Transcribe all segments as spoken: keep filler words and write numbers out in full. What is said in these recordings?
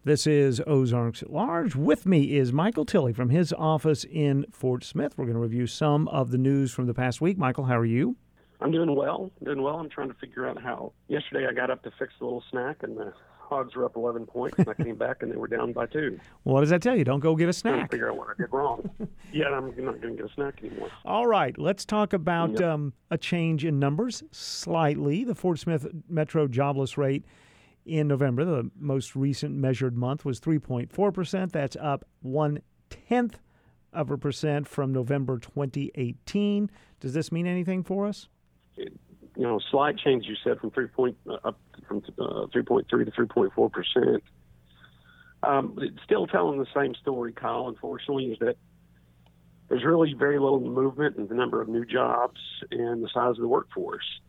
This is Ozarks at Large. With me is Michael Tilley from his office in Fort Smith. We're going to review some of the news from the past week. Michael, how are you? I'm doing well. I'm doing well. I'm trying to figure out how. Yesterday I got up to fix a little snack, and the Hogs were up eleven points, and I came back, and they were down by two. Well, what does that tell you? Don't go get a snack. Trying to figure out what I did wrong. Yeah, I'm not going to get a snack anymore. All right, let's talk about Yep. um, a change in numbers slightly. The Fort Smith Metro jobless rate in November, the most recent measured month, was three point four percent. That's up one-tenth of a percent from November twenty eighteen. Does this mean anything for us? It, you know, slight change, you said, from three point uh, up from uh, three point three to three point four percent. Um, it's still telling the same story, Kyle. Unfortunately, is that there's really very little movement in the number of new jobs and the size of the workforce,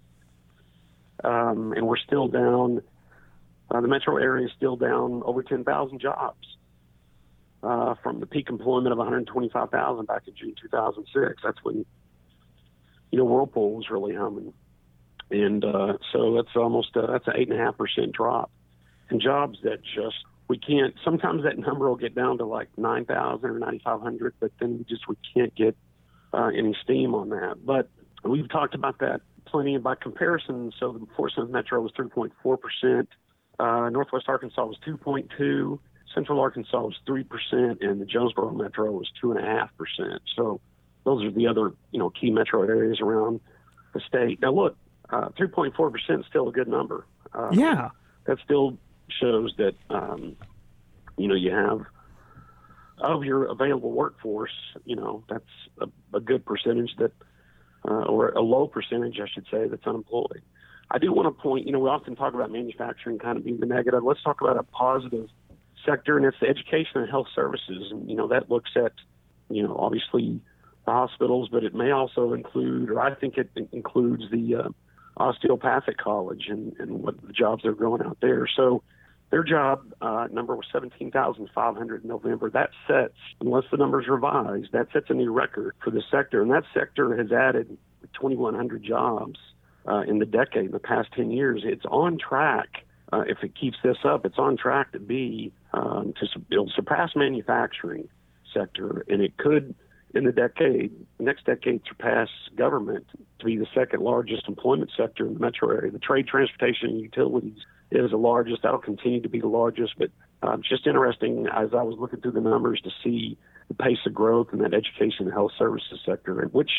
um, and we're still down. Uh, the metro area is still down over ten thousand jobs uh, from the peak employment of one hundred twenty-five thousand back in June two thousand six. That's when, you know, Whirlpool was really humming. And uh, so that's almost, uh, that's an eight point five percent drop in jobs that just, we can't, sometimes that number will get down to like nine thousand or ninety-five hundred, but then we just, we can't get uh, any steam on that. But we've talked about that plenty. And by comparison, so the Fort Smith Metro was three point four percent. Uh, Northwest Arkansas was two point two, Central Arkansas was three percent, and the Jonesboro Metro was two point five percent. So those are the other, you know, key metro areas around the state. Now, look, uh, three point four percent is still a good number. Uh, Yeah. That still shows that, um, you know, you have, of your available workforce, you know, that's a, a good percentage that, uh, or a low percentage, I should say, that's unemployed. I do want to point, you know, we often talk about manufacturing kind of being the negative. Let's talk about a positive sector, and it's the education and health services. And, you know, that looks at, you know, obviously the hospitals, but it may also include, or I think it includes the uh, osteopathic college and, and what the jobs that are growing out there. So their job uh, number was seventeen thousand five hundred in November. That sets, unless the number's revised, that sets a new record for the sector. And that sector has added twenty-one hundred jobs Uh, in the decade, in the past ten years. It's on track. Uh, if it keeps this up, it's on track to be, um, to su- it'll surpass manufacturing sector, and it could, in the decade, next decade, surpass government to be the second largest employment sector in the metro area. The trade, transportation, and utilities is the largest. That'll continue to be the largest, but uh, it's just interesting as I was looking through the numbers to see the pace of growth in that education and health services sector, which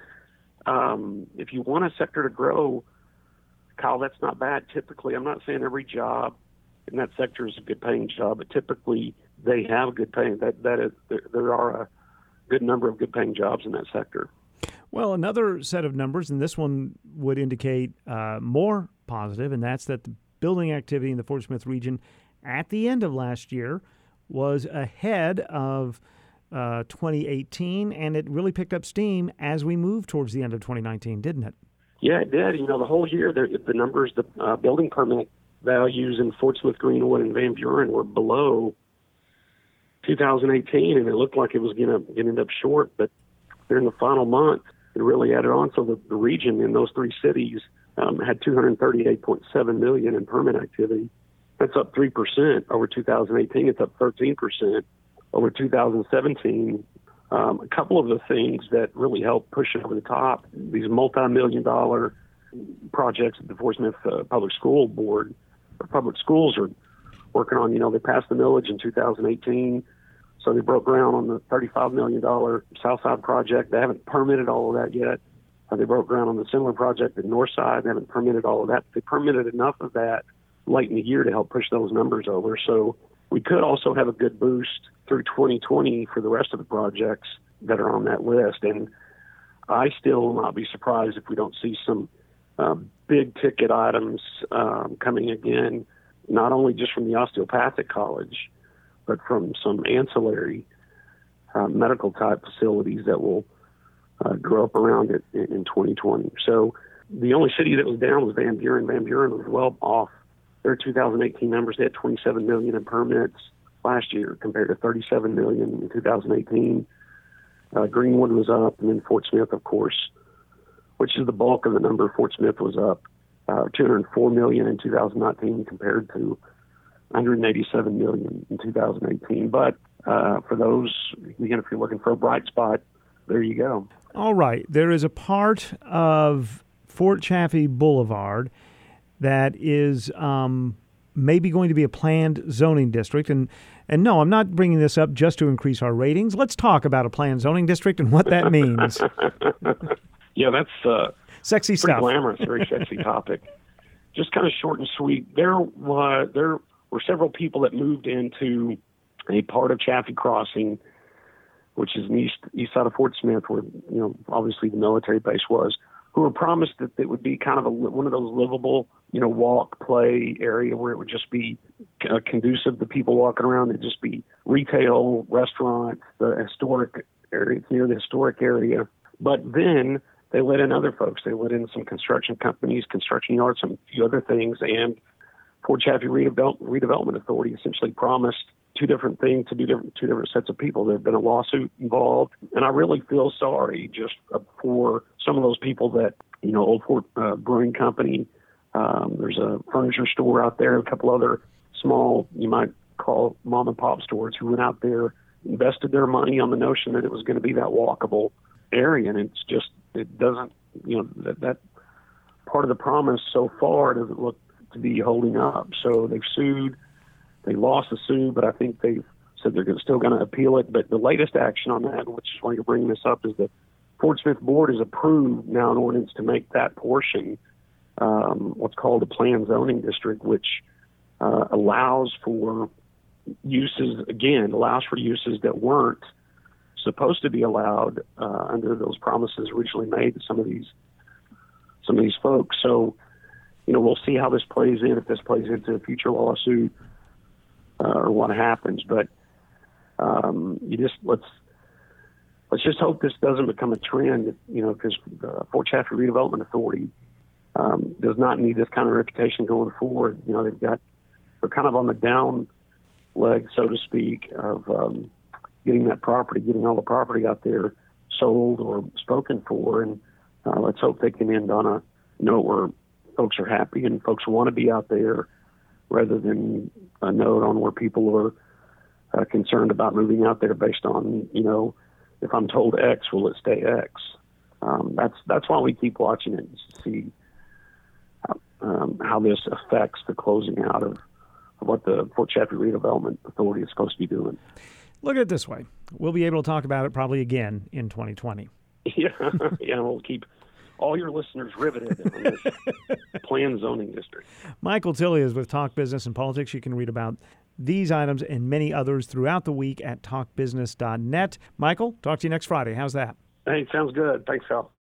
Um, if you want a sector to grow, Kyle, that's not bad. Typically, I'm not saying every job in that sector is a good paying job, but typically they have a good paying. That that is, there, there are a good number of good paying jobs in that sector. Well, another set of numbers, and this one would indicate uh, more positive, and that's that the building activity in the Fort Smith region at the end of last year was ahead of Uh, twenty eighteen, and it really picked up steam as we moved towards the end of twenty nineteen, didn't it? Yeah, it did. You know, the whole year, the, the numbers, the uh, building permit values in Fort Smith, Greenwood, and Van Buren were below two thousand eighteen, and it looked like it was going to end up short, but during the final month, it really added on. So the, the region in those three cities um, had two hundred thirty-eight point seven million dollars in permit activity. That's up three percent over two thousand eighteen. It's up thirteen percent. Over two thousand seventeen, um, a couple of the things that really helped push it over the top, these multi-million dollar projects that the Fort Smith uh, Public School Board or public schools are working on. You know, they passed the millage in two thousand eighteen, so they broke ground on the thirty-five million dollars Southside project. They haven't permitted all of that yet. Uh, they broke ground on the similar project at Northside. They haven't permitted all of that. They permitted enough of that late in the year to help push those numbers over. So we could also have a good boost through twenty twenty for the rest of the projects that are on that list. And I still will not be surprised if we don't see some uh, big ticket items um, coming again, not only just from the osteopathic college, but from some ancillary uh, medical type facilities that will uh, grow up around it in, in twenty twenty. So the only city that was down was Van Buren. Van Buren was well off their two thousand eighteen numbers. They had twenty-seven million in permits last year compared to thirty-seven million in two thousand eighteen. Uh, Greenwood was up, and then Fort Smith, of course, which is the bulk of the number. Fort Smith was up uh, two hundred four million in two thousand nineteen compared to one hundred eighty-seven million dollars in two thousand eighteen. But uh, for those, again, if you're looking for a bright spot, there you go. All right. There is a part of Fort Chaffee Boulevard that is um, maybe going to be a planned zoning district. And, and no, I'm not bringing this up just to increase our ratings. Let's talk about a planned zoning district and what that means. Yeah, that's uh, sexy pretty stuff. Glamorous, very sexy topic. Just kind of short and sweet. There was there were several people that moved into a part of Chaffee Crossing, which is in east east side of Fort Smith, where you know obviously the military base was, who were promised that it would be kind of a, one of those livable, you know, walk, play area where it would just be uh, conducive to people walking around. It'd just be retail, restaurants, the historic area, near the historic area. But then they let in other folks. They let in some construction companies, construction yards, some few other things, and Fort Chaffee Redevelop- Redevelopment Authority essentially promised two different things to do different, two different sets of people. There's been a lawsuit involved, and I really feel sorry just for some of those people that, you know, Old Fort uh, Brewing Company. Um, there's a furniture store out there, a couple other small, you might call mom and pop stores, who went out there, invested their money on the notion that it was going to be that walkable area, and it's just, it doesn't, you know, that, that part of the promise so far doesn't look to be holding up. So they've sued. They lost the suit, but I think they've said they're still going to appeal it. But the latest action on that, which is why you're bringing this up, is the Fort Smith Board has approved now an ordinance to make that portion um, what's called a planned zoning district, which uh, allows for uses, again, allows for uses that weren't supposed to be allowed uh, under those promises originally made to some of these some of these folks. So, you know, we'll see how this plays in, if this plays into a future lawsuit. Uh, or what happens, but um, you just let's let's just hope this doesn't become a trend. You know, because the Fort Chaffee Redevelopment Authority um, does not need this kind of reputation going forward. You know, they've got they're kind of on the down leg, so to speak, of um, getting that property, getting all the property out there sold or spoken for, and uh, let's hope they can end on a note where folks are happy and folks want to be out there, rather than a note on where people are uh, concerned about moving out there based on, you know, if I'm told X, will it stay X? Um, that's that's why we keep watching it to see how, um, how this affects the closing out of, of what the Fort Chaffee Redevelopment Authority is supposed to be doing. Look at it this way. We'll be able to talk about it probably again in twenty twenty. Yeah, yeah, we'll keep all your listeners riveted on this planned zoning district. Michael Tilley is with Talk Business and Politics. You can read about these items and many others throughout the week at talk business dot net. Michael, talk to you next Friday. How's that? Hey, sounds good. Thanks, Phil.